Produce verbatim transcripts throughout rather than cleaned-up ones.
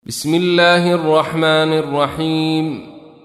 بسم الله الرحمن الرحيم.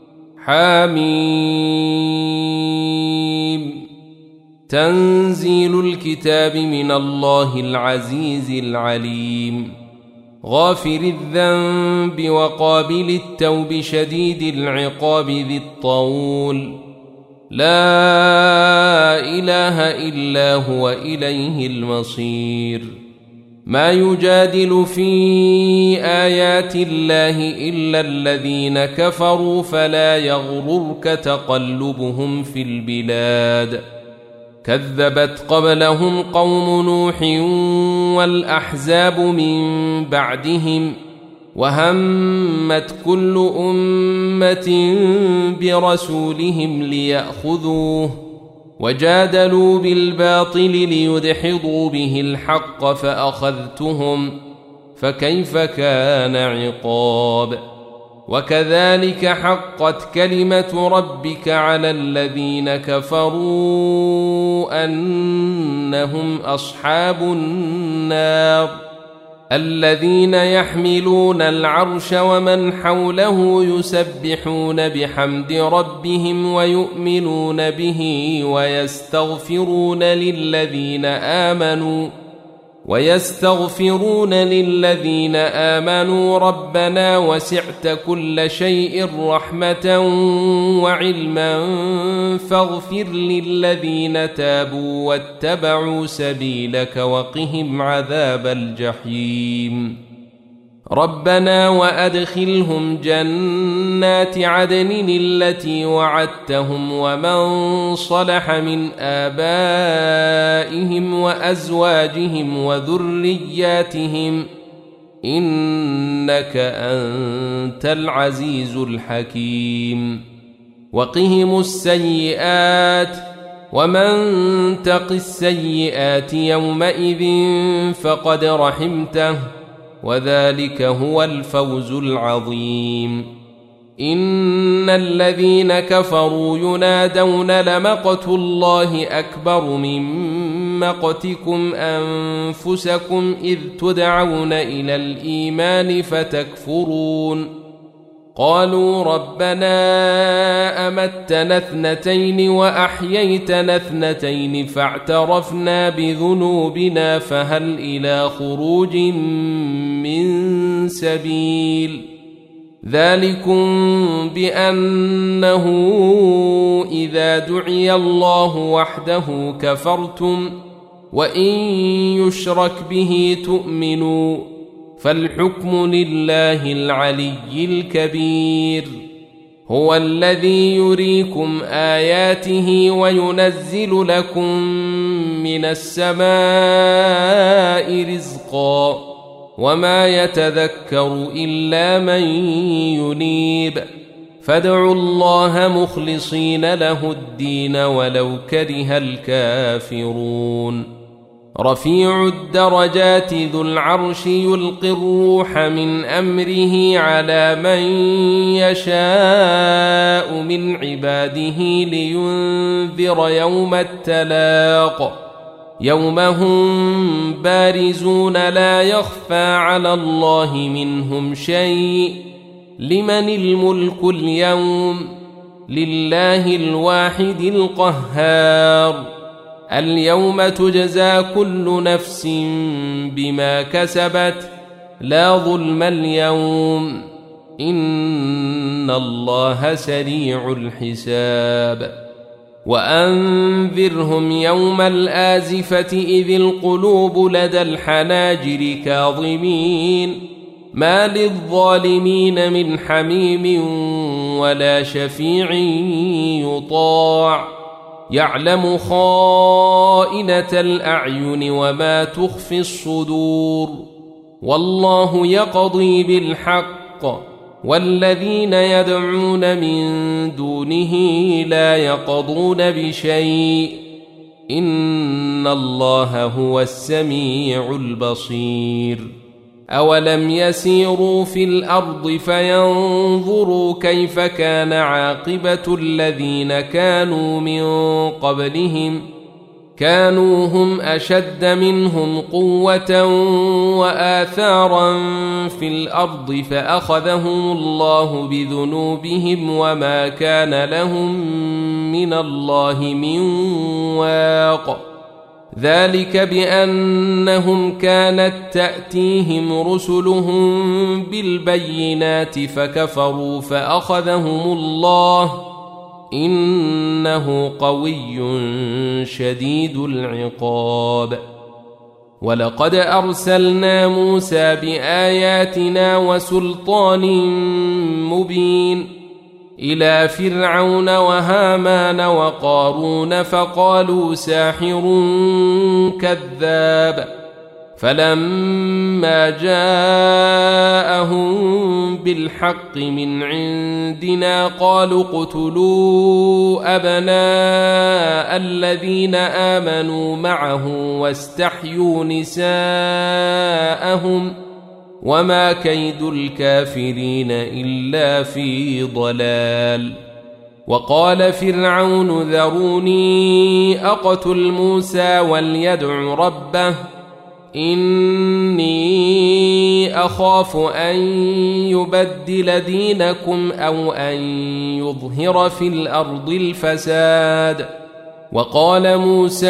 حميم. تنزيل الكتاب من الله العزيز العليم، غافر الذنب وقابل التوب شديد العقاب ذي الطول، لا إله إلا هو إليه المصير. ما يجادل في آيات الله إلا الذين كفروا فلا يغررك تقلبهم في البلاد. كذبت قبلهم قوم نوح والأحزاب من بعدهم، وهمت كل أمة برسولهم ليأخذوه، وجادلوا بالباطل ليدحضوا به الحق فأخذتهم، فكيف كان عقاب. وكذلك حقت كلمة ربك على الذين كفروا أنهم أصحاب النار، الذين يحملون العرش ومن حوله يسبحون بحمد ربهم ويؤمنون به ويستغفرون للذين آمنوا ويستغفرون للذين آمنوا ربنا وسعت كل شيء رحمة وعلما فاغفر للذين تابوا واتبعوا سبيلك وقهم عذاب الجحيم. ربنا وأدخلهم جنات عدن التي وعدتهم ومن صلح من آبائهم وأزواجهم وذرياتهم إنك أنت العزيز الحكيم. وقهم السيئات، ومن تق السيئات يومئذ فقد رحمته، وذلك هو الفوز العظيم. إن الذين كفروا ينادون لمقت الله أكبر من مقتكم أنفسكم إذ تدعون إلى الإيمان فتكفرون. قالوا ربنا أمتنا اثنتين وأحييتنا اثنتين فاعترفنا بذنوبنا فهل إلى خروج من سبيل. ذلكم بأنه إذا دعي الله وحده كفرتم وإن يشرك به تؤمنوا، فالحكم لله العلي الكبير. هو الذي يريكم آياته وينزل لكم من السماء رزقا، وما يتذكر إلا من ينيب. فادعوا الله مخلصين له الدين ولو كره الكافرون. رفيع الدرجات ذو العرش يلقي الروح من أمره على من يشاء من عباده لينذر يوم التلاق، يوم هم بارزون لا يخفى على الله منهم شيء. لمن الملك اليوم؟ لله الواحد القهار. اليوم تجزى كل نفس بما كسبت، لا ظلم اليوم، إن الله سريع الحساب. وأنذرهم يوم الآزفة إذ القلوب لدى الحناجر كاظمين، ما للظالمين من حميم ولا شفيع يطاع، يعلم خائنة الأعين وما تخفي الصدور. والله يقضي بالحق، والذين يدعون من دونه لا يقضون بشيء، إن الله هو السميع البصير. أولم يسيروا في الأرض فينظروا كيف كان عاقبة الذين كانوا من قبلهم، كانوا هم أشد منهم قوة وآثارا في الأرض فأخذهم الله بذنوبهم وما كان لهم من الله من واق ذلك بأنهم كانت تأتيهم رسلهم بالبينات فكفروا فأخذهم الله إنه قوي شديد العقاب ولقد أرسلنا موسى بآياتنا وسلطان مبين إلى فرعون وهامان وقارون فقالوا ساحر كذاب فلما جاءهم بالحق من عندنا قالوا اقتلوا أبناء الذين آمنوا معه واستحيوا نساءهم وما كيد الكافرين إلا في ضلال وقال فرعون ذروني أقتل موسى وليدع ربه إني أخاف أن يبدل دينكم أو أن يظهر في الأرض الفساد وقال موسى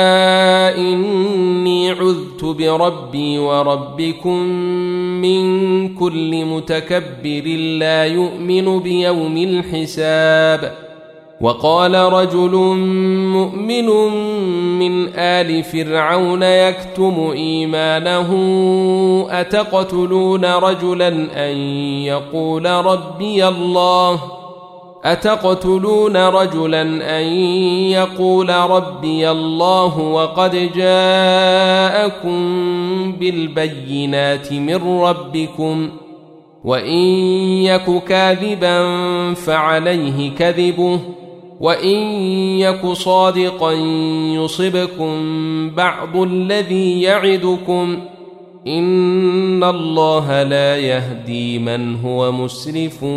إني عذت بربي وربكم من كل متكبر لا يؤمن بيوم الحساب وقال رجل مؤمن من آل فرعون يكتم إيمانه أتقتلون رجلا أن يقول ربي الله أتقتلون رجلا أن يقول ربي الله وقد جاءكم بالبينات من ربكم وإن يك كاذبا فعليه كذبه وإن يك صادقا يصبكم بعض الذي يعدكم إن الله لا يهدي من هو مسرف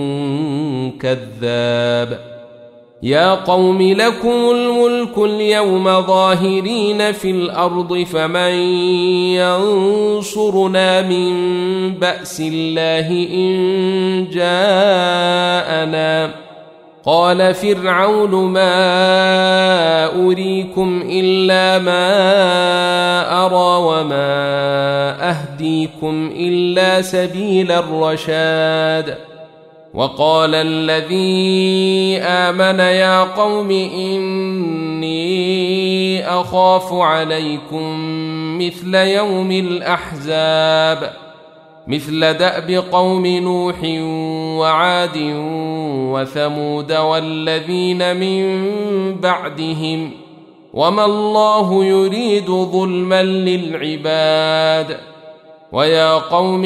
كذاب يا قوم لكم الملك اليوم ظاهرين في الأرض فمن ينصرنا من بأس الله إن جاءنا قال فرعون ما أريكم إلا ما أرى وما أهديكم إلا سبيل الرشاد وقال الذي آمن يا قوم إني أخاف عليكم مثل يوم الأحزاب مثل دأب قوم نوح وعاد وثمود والذين من بعدهم وما الله يريد ظلما للعباد ويا قوم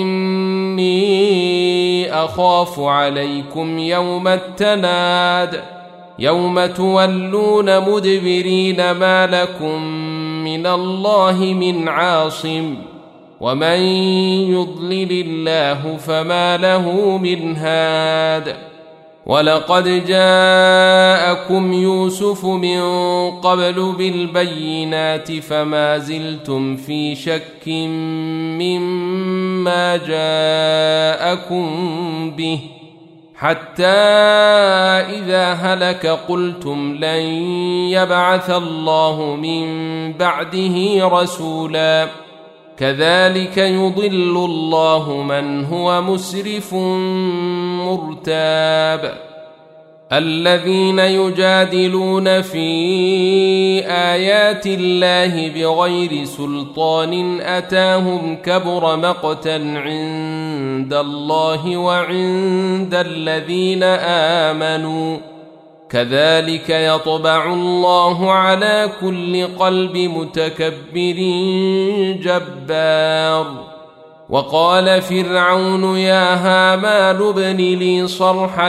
إني أخاف عليكم يوم التناد يوم تولون مدبرين ما لكم من الله من عاصم ومن يضلل الله فما له من هاد ولقد جاءكم يوسف من قبل بالبينات فما زلتم في شك مما جاءكم به حتى إذا هلك قلتم لن يبعث الله من بعده رسولا كذلك يضل الله من هو مسرف مرتاب الذين يجادلون في آيات الله بغير سلطان أتاهم كبر مقتا عند الله وعند الذين آمنوا كذلك يطبع الله على كل قلب متكبر جبار وقال فرعون يا هامان ابن لي صرحا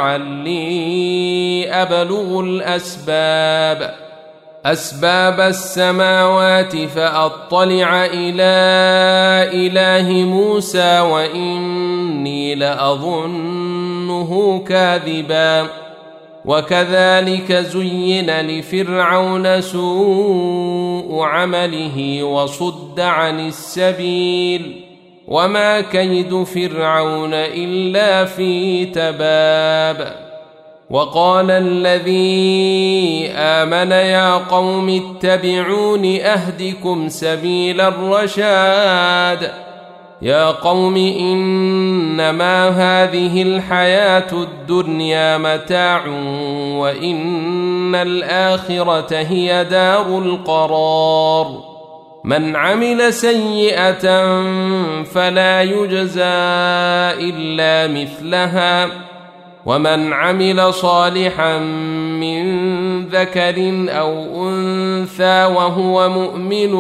لعلي أبلغ الأسباب أسباب السماوات فأطلع إلى إله موسى وإني لأظنه كاذبا وكذلك زين لفرعون سوء عمله وصد عن السبيل وما كيد فرعون إلا في تباب. وقال الذي آمن يا قوم اتبعون أهدكم سبيل الرشاد. يا قوم إنما هذه الحياة الدنيا متاع وإن الآخرة هي دار القرار. من عمل سيئة فلا يجزى إلا مثلها ومن عمل صالحا من ذكر أو أنثى وهو مؤمن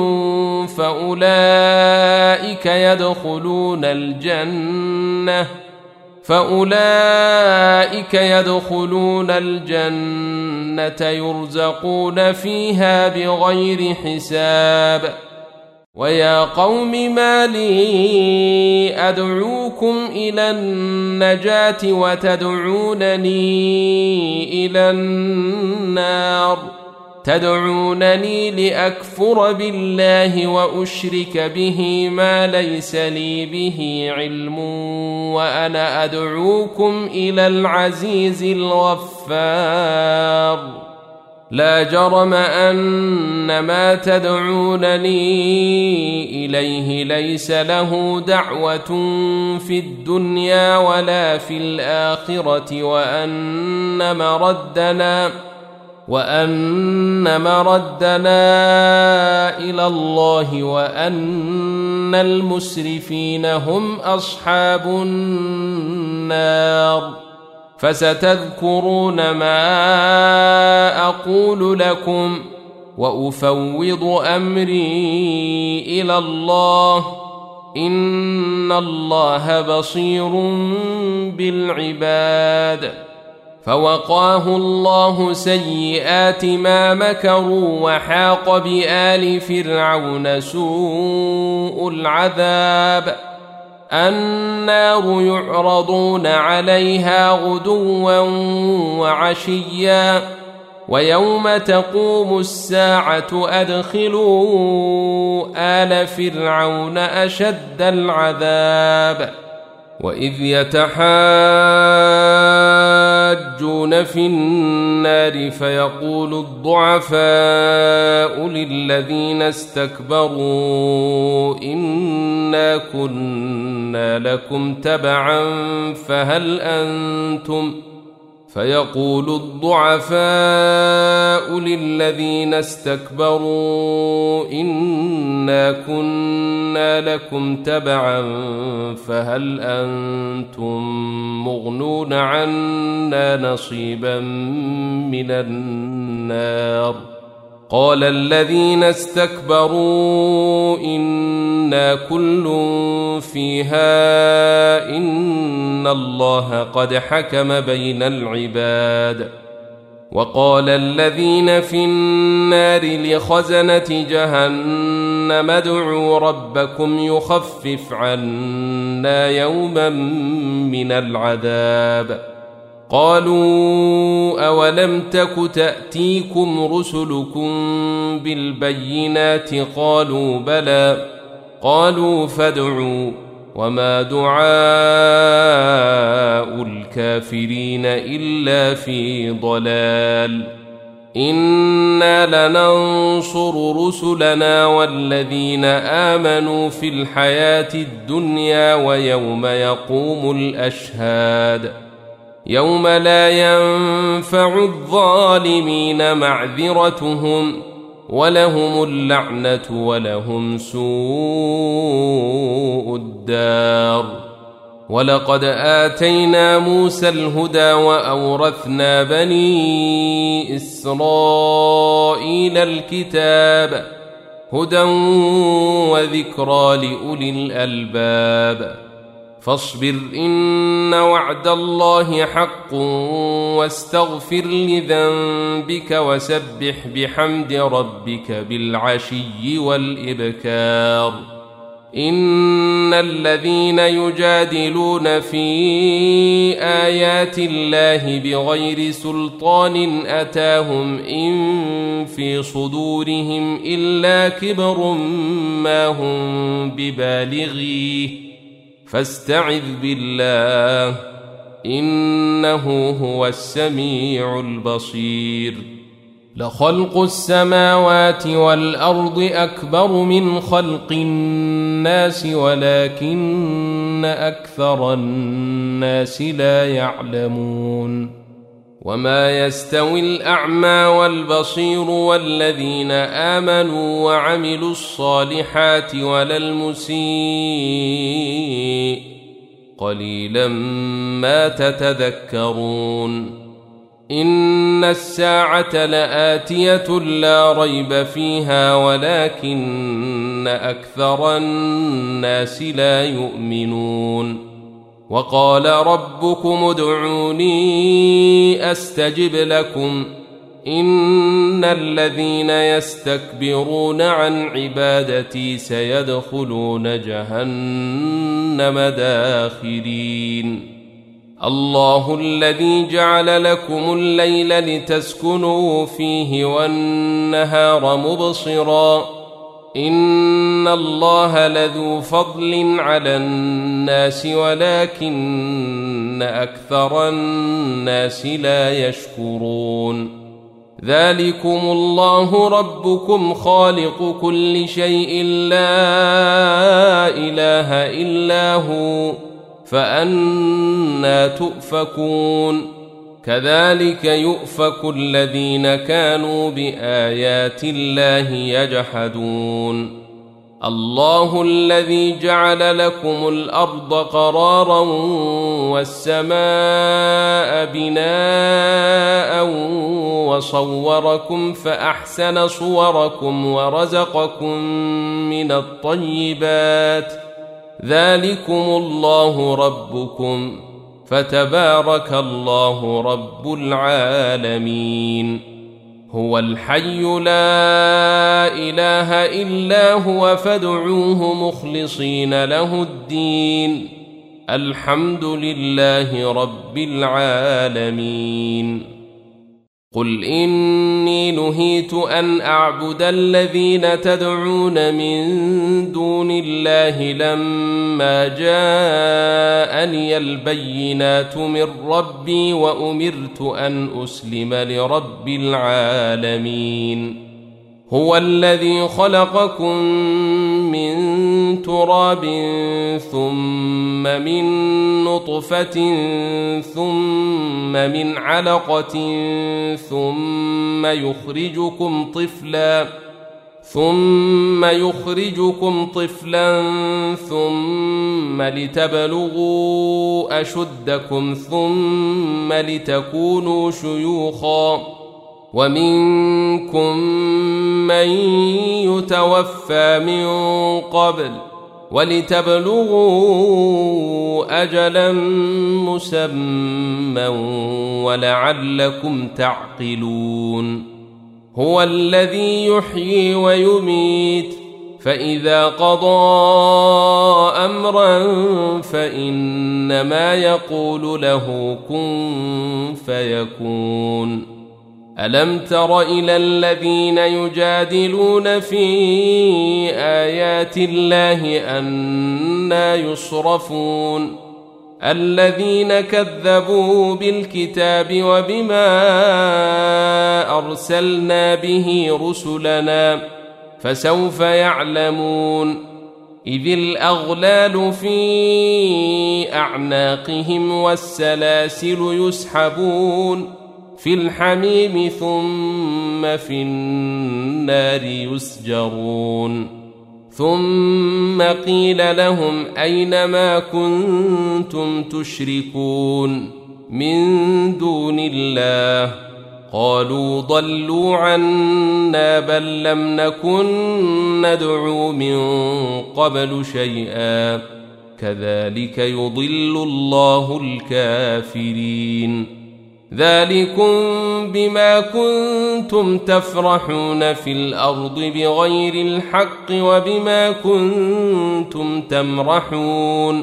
فأولئك يدخلون الجنة فأولئك يدخلون الجنة يرزقون فيها بغير حساب. ويا قوم ما لي أدعوكم إلى النجاة وتدعونني إلى النار تدعونني لأكفر بالله وأشرك به ما ليس لي به علم وأنا أدعوكم إلى العزيز الغفار. لا جرم أن ما تدعونني إليه ليس له دعوة في الدنيا ولا في الآخرة وأن مردنا وأن مردنا إلى الله وأن المسرفين هم أصحاب النار. فستذكرون ما أقول لكم وأفوض أمري إلى الله إن الله بصير بالعباد. فوقاه الله سيئات ما مكروا وحاق بآل فرعون سوء العذاب. النار يعرضون عليها غدوا وعشيا ويوم تقوم الساعة أدخلوا آل فرعون أشد العذاب. وإذ يتحاجون في النار فيقول الضعفاء للذين استكبروا إنا كنا لكم تبعا فهل أنتم فيقول الضعفاء للذين استكبروا إنا كنا لكم تبعا فهل أنتم مغنون عنا نصيبا من النار. قال الذين استكبروا إنا كل فيها إن الله قد حكم بين العباد. وقال الذين في النار لخزنة جهنم ادعوا ربكم يخفف عنا يوما من العذاب. قالوا أولم تك تأتيكم رسلكم بالبينات قالوا بلى قالوا فادعوا وما دعاء الكافرين إلا في ضلال. إنا لننصر رسلنا والذين آمنوا في الحياة الدنيا ويوم يقوم الأشهاد. يوم لا ينفع الظالمين معذرتهم ولهم اللعنة ولهم سوء الدار. ولقد آتينا موسى الهدى وأورثنا بني إسرائيل الكتاب هدى وذكرى لأولي الألباب. فاصبر إن وعد الله حق واستغفر لذنبك وسبح بحمد ربك بالعشي والإبكار. إن الذين يجادلون في آيات الله بغير سلطان أتاهم إن في صدورهم إلا كبر ما هم ببالغيه فاستعذ بالله إنه هو السميع البصير. لخلق السماوات والأرض أكبر من خلق الناس ولكن أكثر الناس لا يعلمون. وما يستوي الأعمى والبصير والذين آمنوا وعملوا الصالحات ولا المسيء قليلا ما تتذكرون. إن الساعة لآتية لا ريب فيها ولكن أكثر الناس لا يؤمنون. وقال ربكم ادعوني أستجب لكم إن الذين يستكبرون عن عبادتي سيدخلون جهنم داخرين. الله الذي جعل لكم الليل لتسكنوا فيه والنهار مبصرا إن الله لذو فضل على الناس ولكن أكثر الناس لا يشكرون. ذلكم الله ربكم خالق كل شيء لا إله إلا هو فأنى تؤفكون. كذلك يؤفك الذين كانوا بآيات الله يجحدون. الله الذي جعل لكم الأرض قرارا والسماء بناء وصوركم فأحسن صوركم ورزقكم من الطيبات ذلكم الله ربكم فتبارك الله رب العالمين. هو الحي لا إله إلا هو فادعوه مخلصين له الدين الحمد لله رب العالمين. قل إني نهيت أن أعبد الذين تدعون من دون الله لما جاءني البينات من ربي وأمرت أن أسلم لرب العالمين. هو الذي خلقكم من تراب ثم من نطفة ثم من علقة ثم يخرجكم طفلا ثم يخرجكم طفلا ثم لتبلغوا أشدكم ثم لتكونوا شيوخا ومنكم من يتوفى من قبل ولتبلغوا أجلا مسمى ولعلكم تعقلون. هو الذي يحيي ويميت فإذا قضى أمرا فإنما يقول له كن فيكون. ألم تر إلى الذين يجادلون في آيات الله أنى يصرفون الذين كذبوا بالكتاب وبما أرسلنا به رسلنا فسوف يعلمون. إذ الأغلال في أعناقهم والسلاسل يسحبون في الحميم ثم في النار يسجرون. ثم قيل لهم أين ما كنتم تشركون من دون الله قالوا ضلوا عنا بل لم نكن ندعو من قبل شيئا كذلك يضل الله الكافرين. ذلكم بما كنتم تفرحون في الأرض بغير الحق وبما كنتم تمرحون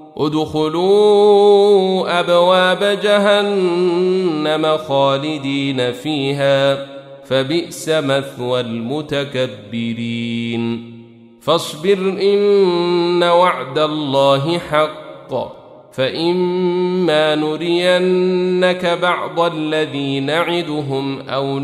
ادخلوا أبواب جهنم خالدين فيها فبئس مثوى المتكبرين فاصبر إن وعد الله حق فإما نرينك بعض الذي نعدهم أو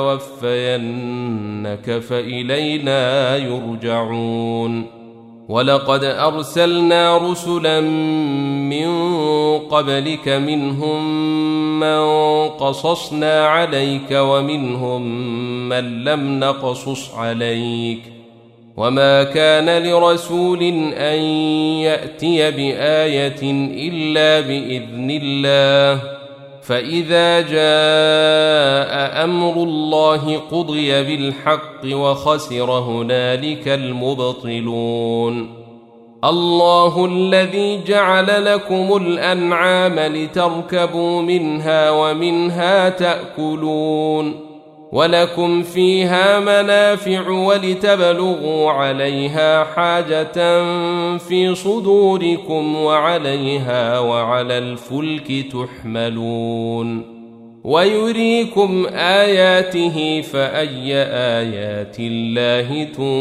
نتوفينك فإلينا يرجعون ولقد أرسلنا رسلا من قبلك منهم من قصصنا عليك ومنهم من لم نقصص عليك وما كان لرسول أن يأتي بآية إلا بإذن الله فإذا جاء أمر الله قضي بالحق وخسر هنالك المبطلون الله الذي جعل لكم الأنعام لتركبوا منها ومنها تأكلون ولكم فيها منافع ولتبلغوا عليها حاجة في صدوركم وعليها وعلى الفلك تحملون ويريكم آياته فأي آيات الله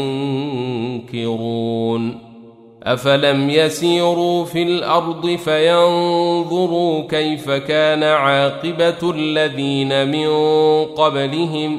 تنكرون أفلم يسيروا في الأرض فينظروا كيف كان عاقبة الذين من قبلهم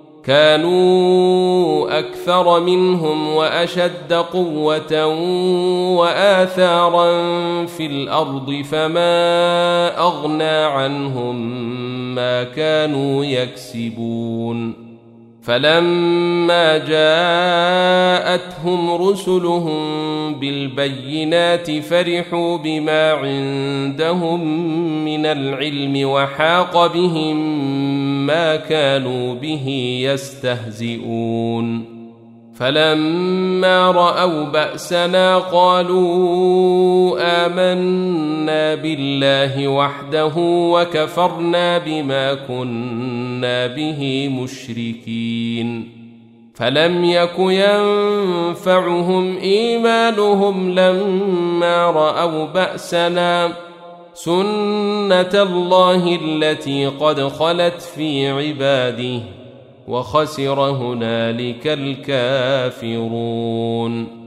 كانوا أكثر منهم وأشد قوة وآثارا في الأرض فما أغنى عنهم ما كانوا يكسبون فلما جاءتهم رسلهم بالبينات فرحوا بما عندهم من العلم وحاق بهم ما كانوا به يستهزئون فلما رأوا بأسنا قالوا آمنا بالله وحده وكفرنا بما كنا به مشركين فلم يك ينفعهم إيمانهم لما رأوا بأسنا سنة الله التي قد خلت في عباده وخسر هنالك الكافرون